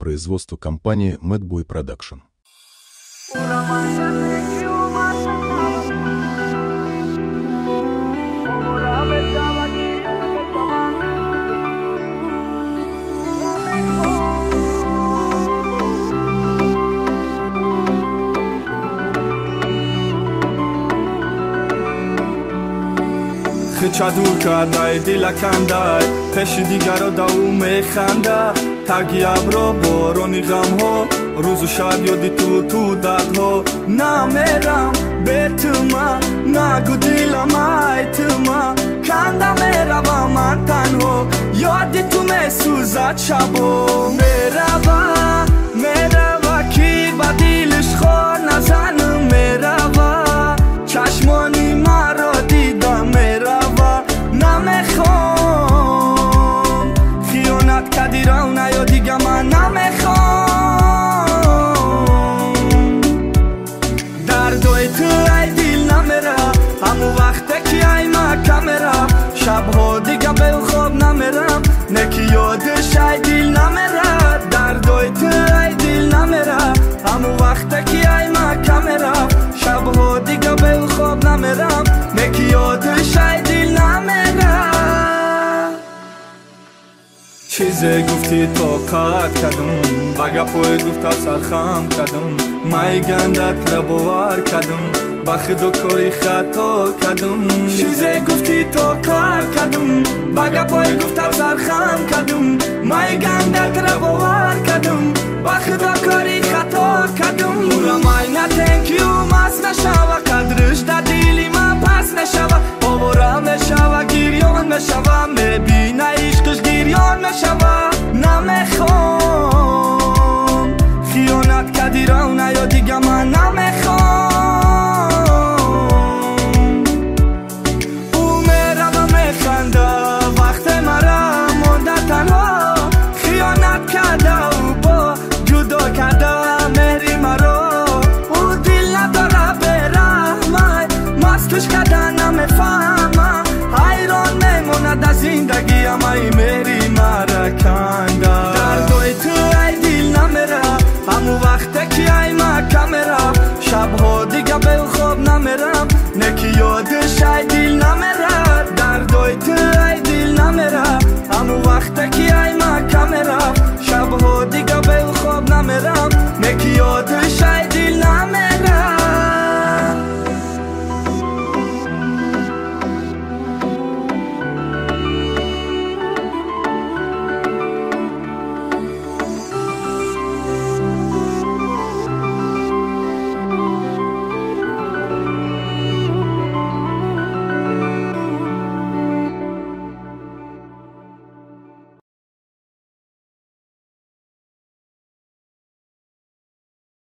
производства компании Madboy Production. خچادو کردای دیلا کندای پشی دیگرو داو میخنده تاگی ابرو بارونی غم ها روزو شب یادی تو داد ها نمیرم به تما نگو دیلم ای تما کنده میرم من تنها یادی تو میسوزد شبو میرم کی با دیلش خور نزنم میرم چشمانی مرا دیدم میرم نمیخوام خیانت کردی رو نیا دیگه من نمیخوام دردای تو ای دیل نمیره همون وقته که ای مکه میرم شبها دیگه به خواب نمیرم نکی یادش ای دیل نمیره دردای تو ای دیل نمیره همون وقته که ای مکه میرم شبها دیگه به خواب نمیرم نکی یادش ای دیل نمیره چیزی گفتی طاقت کردم بگه پای گفت سرخم کردم مای گندت را باور کردم بخد و کاری خطا کردم چیزی گفتی طاقت کردم بگه پای گفت سرخم کردم مای گندت را باور کردم بخد و کاری خطا کردم را مای نتنکیو مست نشوه قدرش در دیلی من پس نشوه باورم نشوه گیریان نشوه میبینه عشقش گیریان نشوه نمیخوام خیانت کردی رو نیا دیگه من نمیخوام او میره و میخنده وقت مرا مونده تنها خیانت کرده او با جدا کرده مهری مرا او دل نداره بره مستش کرده نمیفهمه حیران میموند از زندگی ای مهری مرا